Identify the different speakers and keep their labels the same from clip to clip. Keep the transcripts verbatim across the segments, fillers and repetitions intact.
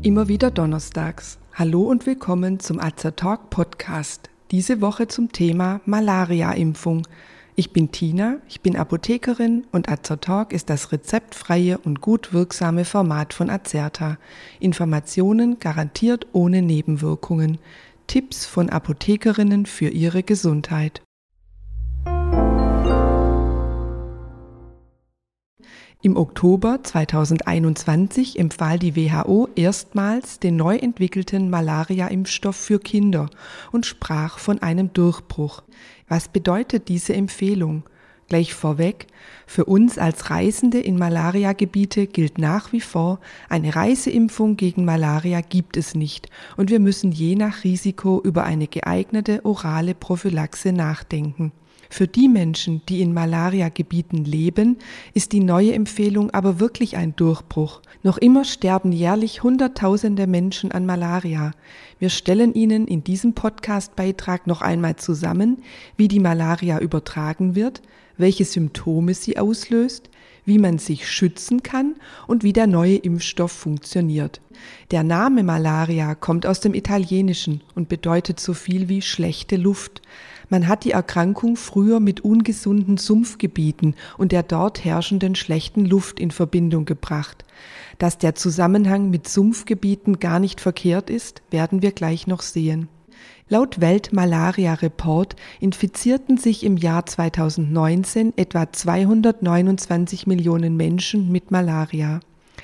Speaker 1: Immer wieder donnerstags. Hallo und willkommen zum Azertalk Podcast. Diese Woche zum Thema Malaria-Impfung. Ich bin Tina, ich bin Apothekerin und Azertalk ist das rezeptfreie und gut wirksame Format von Azerta. Informationen garantiert ohne Nebenwirkungen. Tipps von Apothekerinnen für ihre Gesundheit. Im Oktober zweitausendeinundzwanzig empfahl die W H O erstmals den neu entwickelten Malaria-Impfstoff für Kinder und sprach von einem Durchbruch. Was bedeutet diese Empfehlung? Gleich vorweg, für uns als Reisende in Malaria-Gebiete gilt nach wie vor, eine Reiseimpfung gegen Malaria gibt es nicht und wir müssen je nach Risiko über eine geeignete orale Prophylaxe nachdenken. Für die Menschen, die in Malaria-Gebieten leben, ist die neue Empfehlung aber wirklich ein Durchbruch. Noch immer sterben jährlich Hunderttausende Menschen an Malaria. Wir stellen Ihnen in diesem Podcast-Beitrag noch einmal zusammen, wie die Malaria übertragen wird, welche Symptome sie auslöst, wie man sich schützen kann und wie der neue Impfstoff funktioniert. Der Name Malaria kommt aus dem Italienischen und bedeutet so viel wie schlechte Luft. Man hat die Erkrankung früher mit ungesunden Sumpfgebieten und der dort herrschenden schlechten Luft in Verbindung gebracht. Dass der Zusammenhang mit Sumpfgebieten gar nicht verkehrt ist, werden wir gleich noch sehen. Laut Welt-Malaria-Report infizierten sich im Jahr zweitausendneunzehn etwa zweihundertneunundzwanzig Millionen Menschen mit Malaria.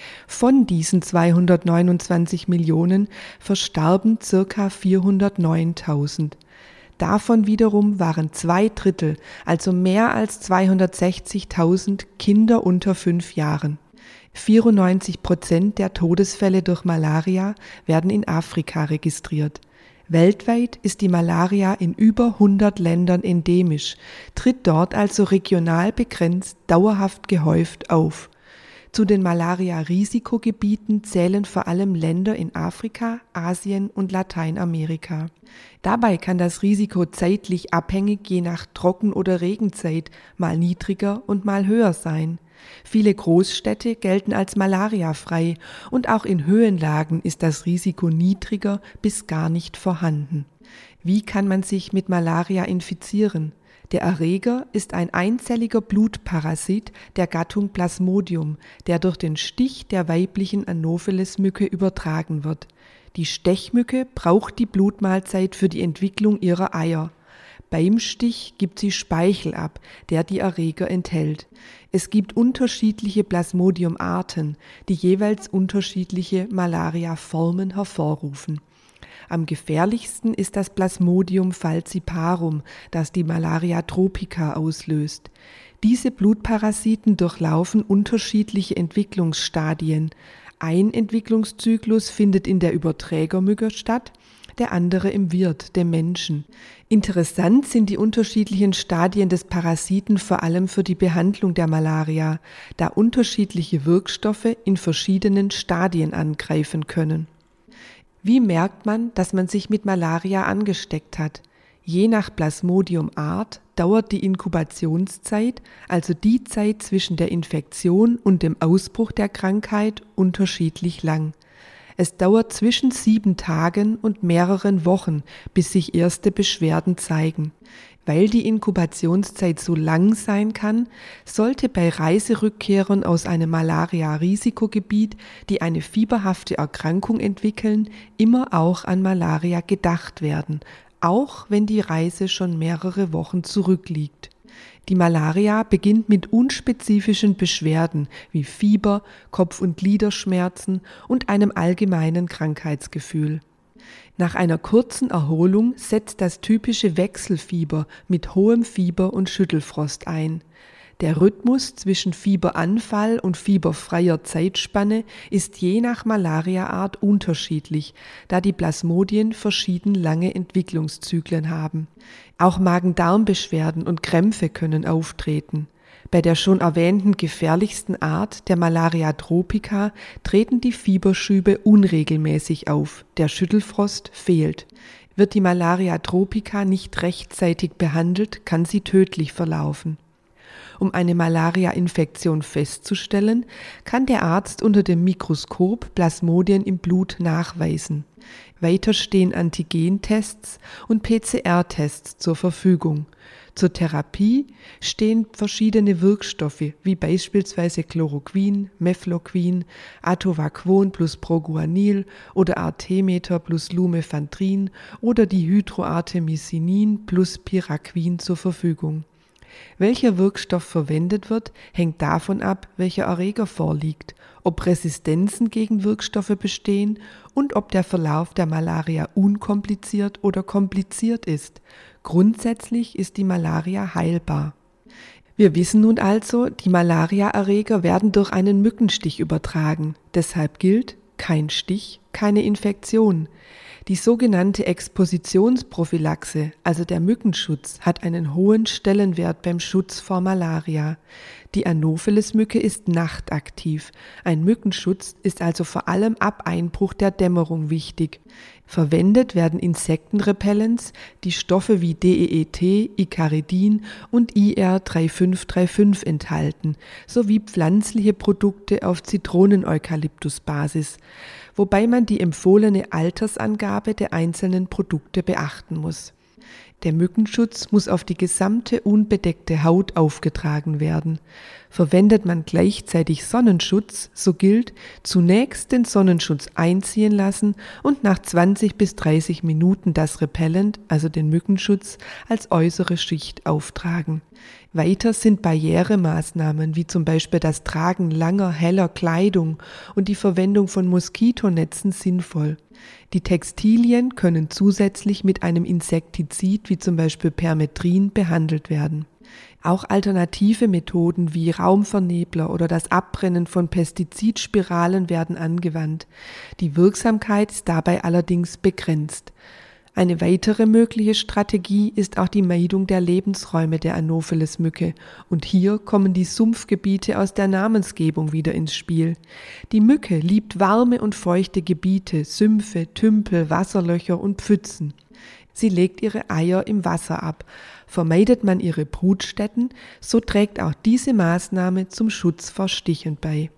Speaker 1: Von diesen zweihundertneunundzwanzig Millionen verstarben ca. vierhundertneuntausend. Davon wiederum waren zwei Drittel, also mehr als zweihundertsechzigtausend Kinder unter fünf Jahren. vierundneunzig Prozent der Todesfälle durch Malaria werden in Afrika registriert. Weltweit ist die Malaria in über hundert Ländern endemisch, tritt dort also regional begrenzt dauerhaft gehäuft auf. Zu den Malaria-Risikogebieten zählen vor allem Länder in Afrika, Asien und Lateinamerika. Dabei kann das Risiko zeitlich abhängig je nach Trocken- oder Regenzeit mal niedriger und mal höher sein. Viele Großstädte gelten als malariafrei und auch in Höhenlagen ist das Risiko niedriger bis gar nicht vorhanden. Wie kann man sich mit Malaria infizieren? Der Erreger ist ein einzelliger Blutparasit der Gattung Plasmodium, der durch den Stich der weiblichen Anopheles-Mücke übertragen wird. Die Stechmücke braucht die Blutmahlzeit für die Entwicklung ihrer Eier. Beim Stich gibt sie Speichel ab, der die Erreger enthält. Es gibt unterschiedliche Plasmodium-Arten, die jeweils unterschiedliche Malaria-Formen hervorrufen. Am gefährlichsten ist das Plasmodium falciparum, das die Malaria tropica auslöst. Diese Blutparasiten durchlaufen unterschiedliche Entwicklungsstadien. Ein Entwicklungszyklus findet in der Überträgermücke statt, der andere im Wirt, dem Menschen. Interessant sind die unterschiedlichen Stadien des Parasiten vor allem für die Behandlung der Malaria, da unterschiedliche Wirkstoffe in verschiedenen Stadien angreifen können. Wie merkt man, dass man sich mit Malaria angesteckt hat? Je nach Plasmodium-Art dauert die Inkubationszeit, also die Zeit zwischen der Infektion und dem Ausbruch der Krankheit, unterschiedlich lang. Es dauert zwischen sieben Tagen und mehreren Wochen, bis sich erste Beschwerden zeigen. Weil die Inkubationszeit so lang sein kann, sollte bei Reiserückkehrern aus einem Malaria-Risikogebiet, die eine fieberhafte Erkrankung entwickeln, immer auch an Malaria gedacht werden, auch wenn die Reise schon mehrere Wochen zurückliegt. Die Malaria beginnt mit unspezifischen Beschwerden wie Fieber, Kopf- und Gliederschmerzen und einem allgemeinen Krankheitsgefühl. Nach einer kurzen Erholung setzt das typische Wechselfieber mit hohem Fieber und Schüttelfrost ein. Der Rhythmus zwischen Fieberanfall und fieberfreier Zeitspanne ist je nach Malariaart unterschiedlich, da die Plasmodien verschieden lange Entwicklungszyklen haben. Auch Magen-Darm-Beschwerden und Krämpfe können auftreten. Bei der schon erwähnten gefährlichsten Art, der Malaria tropica, treten die Fieberschübe unregelmäßig auf, der Schüttelfrost fehlt. Wird die Malaria tropica nicht rechtzeitig behandelt, kann sie tödlich verlaufen. Um eine Malaria-Infektion festzustellen, kann der Arzt unter dem Mikroskop Plasmodien im Blut nachweisen. Weiter stehen Antigentests und P C R-Tests zur Verfügung. Zur Therapie stehen verschiedene Wirkstoffe wie beispielsweise Chloroquin, Mefloquin, Atovaquon plus Proguanil oder Artemether plus Lumefantrine oder Dihydroartemisinin plus Piraquin zur Verfügung. Welcher Wirkstoff verwendet wird, hängt davon ab, welcher Erreger vorliegt, ob Resistenzen gegen Wirkstoffe bestehen und ob der Verlauf der Malaria unkompliziert oder kompliziert ist. Grundsätzlich ist die Malaria heilbar. Wir wissen nun also, die Malariaerreger werden durch einen Mückenstich übertragen. Deshalb gilt: kein Stich, keine Infektion. Die sogenannte Expositionsprophylaxe, also der Mückenschutz, hat einen hohen Stellenwert beim Schutz vor Malaria. Die Anopheles-Mücke ist nachtaktiv. Ein Mückenschutz ist also vor allem ab Einbruch der Dämmerung wichtig. Verwendet werden Insektenrepellents, die Stoffe wie D E E T, Icaridin und I R drei fünf drei fünf enthalten, sowie pflanzliche Produkte auf Zitronen-Eukalyptus-Basis, wobei man die empfohlene Altersangabe der einzelnen Produkte beachten muss. Der Mückenschutz muss auf die gesamte unbedeckte Haut aufgetragen werden. Verwendet man gleichzeitig Sonnenschutz, so gilt: zunächst den Sonnenschutz einziehen lassen und nach zwanzig bis dreißig Minuten das Repellent, also den Mückenschutz, als äußere Schicht auftragen. Weiter sind Barrieremaßnahmen wie zum Beispiel das Tragen langer, heller Kleidung und die Verwendung von Moskitonetzen sinnvoll. Die Textilien können zusätzlich mit einem Insektizid wie zum Beispiel Permetrin behandelt werden. Auch alternative Methoden wie Raumvernebler oder das Abbrennen von Pestizidspiralen werden angewandt. Die Wirksamkeit ist dabei allerdings begrenzt. Eine weitere mögliche Strategie ist auch die Meidung der Lebensräume der Anopheles-Mücke, und hier kommen die Sumpfgebiete aus der Namensgebung wieder ins Spiel. Die Mücke liebt warme und feuchte Gebiete, Sümpfe, Tümpel, Wasserlöcher und Pfützen. Sie legt ihre Eier im Wasser ab. Vermeidet man ihre Brutstätten, so trägt auch diese Maßnahme zum Schutz vor Stichen bei.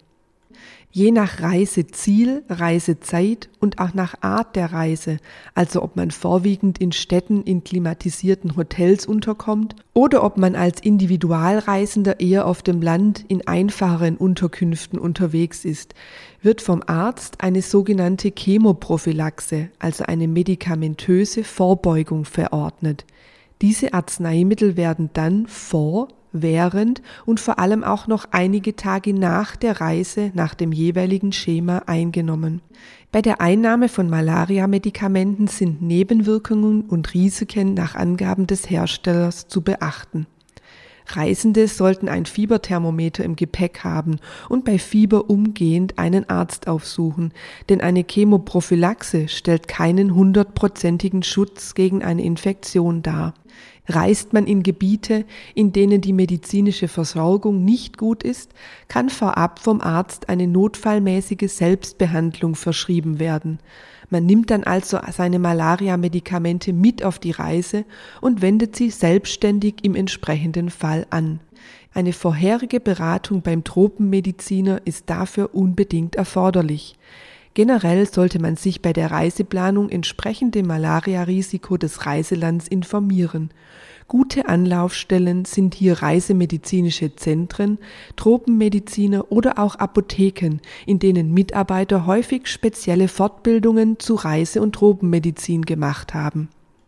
Speaker 1: Je nach Reiseziel, Reisezeit und auch nach Art der Reise, also ob man vorwiegend in Städten in klimatisierten Hotels unterkommt oder ob man als Individualreisender eher auf dem Land in einfacheren Unterkünften unterwegs ist, wird vom Arzt eine sogenannte Chemoprophylaxe, also eine medikamentöse Vorbeugung, verordnet. Diese Arzneimittel werden dann vor, während und vor allem auch noch einige Tage nach der Reise nach dem jeweiligen Schema eingenommen. Bei der Einnahme von Malaria-Medikamenten sind Nebenwirkungen und Risiken nach Angaben des Herstellers zu beachten. Reisende sollten ein Fieberthermometer im Gepäck haben und bei Fieber umgehend einen Arzt aufsuchen, denn eine Chemoprophylaxe stellt keinen hundertprozentigen Schutz gegen eine Infektion dar. Reist man in Gebiete, in denen die medizinische Versorgung nicht gut ist, kann vorab vom Arzt eine notfallmäßige Selbstbehandlung verschrieben werden. Man nimmt dann also seine Malaria-Medikamente mit auf die Reise und wendet sie selbstständig im entsprechenden Fall an. Eine vorherige Beratung beim Tropenmediziner ist dafür unbedingt erforderlich. Generell sollte man sich bei der Reiseplanung entsprechend dem Malaria-Risiko des Reiselands informieren. Gute Anlaufstellen sind hier reisemedizinische Zentren, Tropenmediziner oder auch Apotheken, in denen Mitarbeiter häufig spezielle Fortbildungen zu Reise- und Tropenmedizin gemacht haben.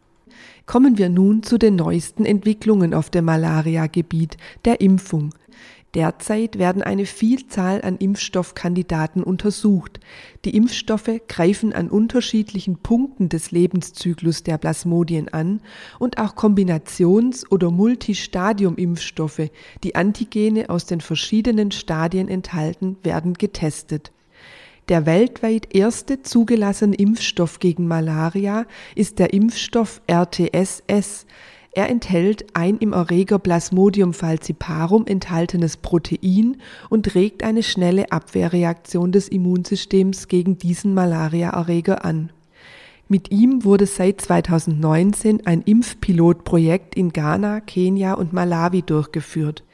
Speaker 1: Kommen wir nun zu den neuesten Entwicklungen auf dem Malaria-Gebiet, der Impfung. Derzeit werden eine Vielzahl an Impfstoffkandidaten untersucht. Die Impfstoffe greifen an unterschiedlichen Punkten des Lebenszyklus der Plasmodien an und auch Kombinations- oder Multistadium-Impfstoffe, die Antigene aus den verschiedenen Stadien enthalten, werden getestet. Der weltweit erste zugelassene Impfstoff gegen Malaria ist der Impfstoff R T S S. Er enthält ein im Erreger Plasmodium falciparum enthaltenes Protein und regt eine schnelle Abwehrreaktion des Immunsystems gegen diesen Malariaerreger an. Mit ihm wurde seit zweitausendneunzehn ein Impfpilotprojekt in Ghana, Kenia und Malawi durchgeführt.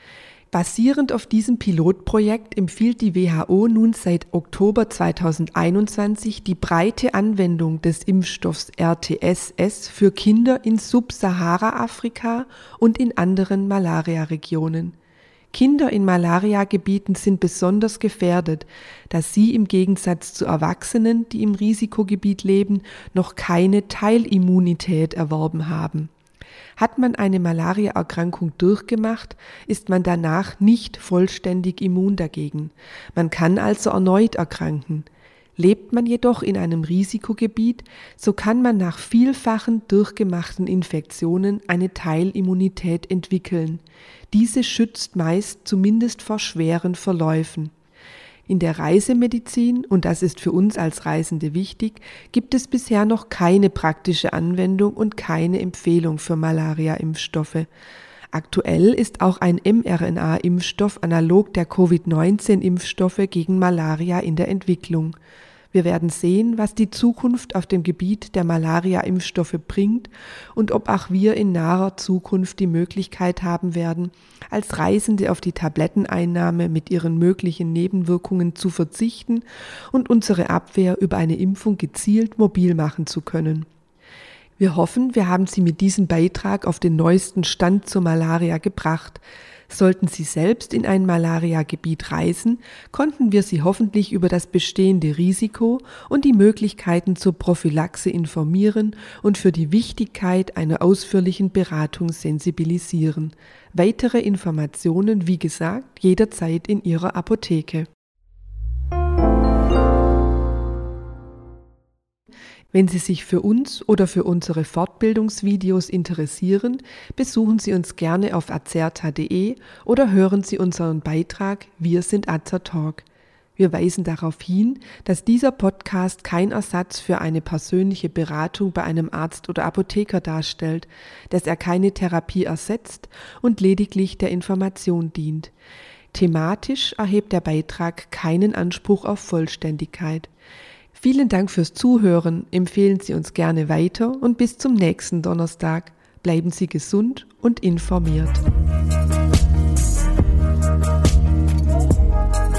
Speaker 1: Basierend auf diesem Pilotprojekt empfiehlt die W H O nun seit Oktober zweitausendeinundzwanzig die breite Anwendung des Impfstoffs R T S S für Kinder in Subsahara-Afrika und in anderen Malaria-Regionen. Kinder in Malariagebieten sind besonders gefährdet, da sie im Gegensatz zu Erwachsenen, die im Risikogebiet leben, noch keine Teilimmunität erworben haben. Hat man eine Malariaerkrankung durchgemacht, ist man danach nicht vollständig immun dagegen. Man kann also erneut erkranken. Lebt man jedoch in einem Risikogebiet, so kann man nach vielfachen durchgemachten Infektionen eine Teilimmunität entwickeln. Diese schützt meist zumindest vor schweren Verläufen. In der Reisemedizin, und das ist für uns als Reisende wichtig, gibt es bisher noch keine praktische Anwendung und keine Empfehlung für Malaria-Impfstoffe. Aktuell ist auch ein mRNA-Impfstoff analog der Covid neunzehn Impfstoffe gegen Malaria in der Entwicklung. Wir werden sehen, was die Zukunft auf dem Gebiet der Malaria-Impfstoffe bringt und ob auch wir in naher Zukunft die Möglichkeit haben werden, als Reisende auf die Tabletteneinnahme mit ihren möglichen Nebenwirkungen zu verzichten und unsere Abwehr über eine Impfung gezielt mobil machen zu können. Wir hoffen, wir haben Sie mit diesem Beitrag auf den neuesten Stand zur Malaria gebracht. Sollten Sie selbst in ein Malaria-Gebiet reisen, konnten wir Sie hoffentlich über das bestehende Risiko und die Möglichkeiten zur Prophylaxe informieren und für die Wichtigkeit einer ausführlichen Beratung sensibilisieren. Weitere Informationen, wie gesagt, jederzeit in Ihrer Apotheke. Wenn Sie sich für uns oder für unsere Fortbildungsvideos interessieren, besuchen Sie uns gerne auf azerta punkt de oder hören Sie unseren Beitrag Wir sind Azertalk. Wir weisen darauf hin, dass dieser Podcast kein Ersatz für eine persönliche Beratung bei einem Arzt oder Apotheker darstellt, dass er keine Therapie ersetzt und lediglich der Information dient. Thematisch erhebt der Beitrag keinen Anspruch auf Vollständigkeit. Vielen Dank fürs Zuhören, empfehlen Sie uns gerne weiter und bis zum nächsten Donnerstag. Bleiben Sie gesund und informiert.